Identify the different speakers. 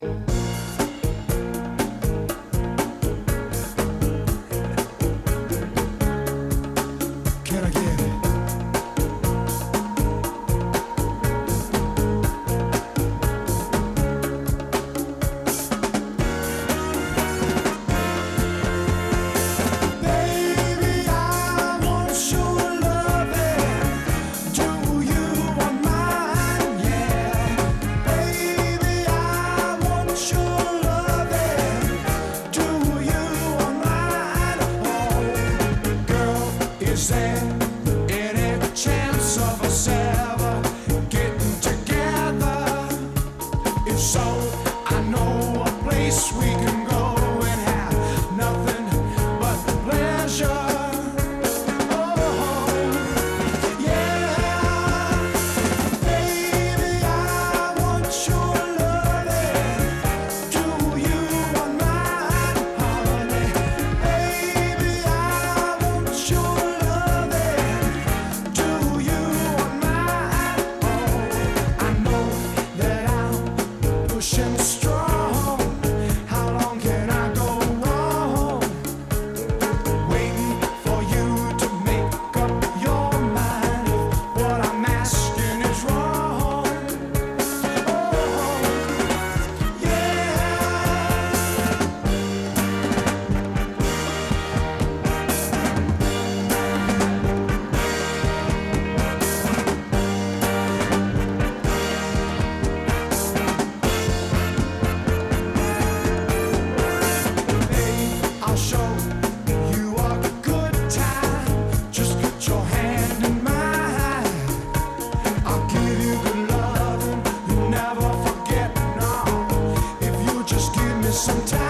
Speaker 1: Can I get it? Baby, I want your loving. Do you want mine? Yeah. Baby, I want your loving. Do you want mine? Oh, girl, is there any chance of us ever getting together? If so, I know a place we can go and have nothing but pleasure. Oh, yeah. Baby, I want your loving. Do you want mine, honey? Baby, I want your loving. Do you want mine? Oh, I know that I'm pushing strong. How long can I go on? Waiting for you to make up your mind if what I'm asking is wrong. Oh, yeah. I'll show you a good time. Just put your hand in mine. I'll give you good loving. You'll never forget, no. If you just give me some time.